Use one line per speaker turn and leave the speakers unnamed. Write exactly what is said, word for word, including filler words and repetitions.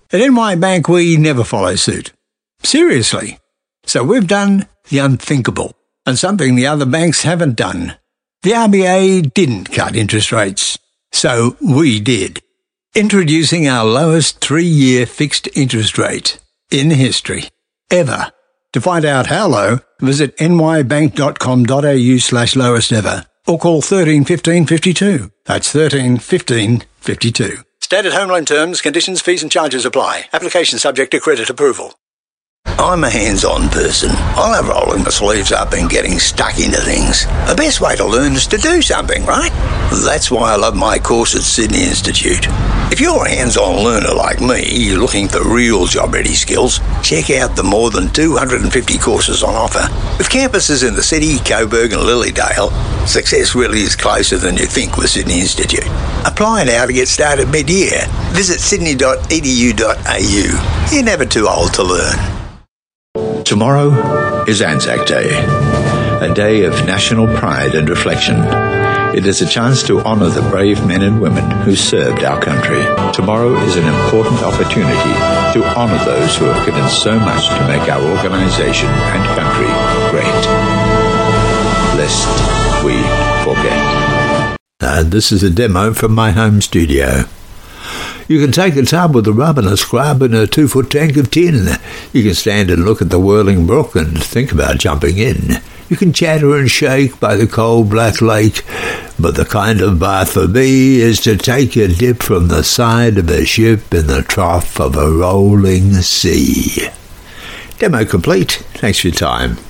At N Y Bank, we never follow suit. Seriously. So we've done the unthinkable, and something the other banks haven't done. The R B A didn't cut interest rates, so we did. Introducing our lowest three-year fixed interest rate in history, ever. To find out how low, visit nybank.com.au slash lowest ever, or call thirteen fifteen fifty-two. That's thirteen fifteen fifty-two. Standard home loan terms, conditions, fees and charges apply. Application subject to credit approval.
I'm a hands-on person. I love rolling my sleeves up and getting stuck into things. The best way to learn is to do something, right? That's why I love my course at Sydney Institute. If you're a hands-on learner like me, you're looking for real job-ready skills, check out the more than two hundred fifty courses on offer. With campuses in the city, Coburg and Lilydale, success really is closer than you think with Sydney Institute. Apply now to get started mid-year. Visit sydney dot e d u dot a u. You're never too old to learn.
Tomorrow is Anzac Day, a day of national pride and reflection. It is a chance to honour the brave men and women who served our country. Tomorrow is an important opportunity to honour those who have given so much to make our organisation and country great. Lest we forget.
And this is a demo from my home studio. You can take a tub with a rub and a scrub and a two-foot tank of tin. You can stand and look at the whirling brook and think about jumping in. You can chatter and shake by the cold black lake. But the kind of bath for me is to take a dip from the side of a ship in the trough of a rolling sea. Demo complete. Thanks for your time.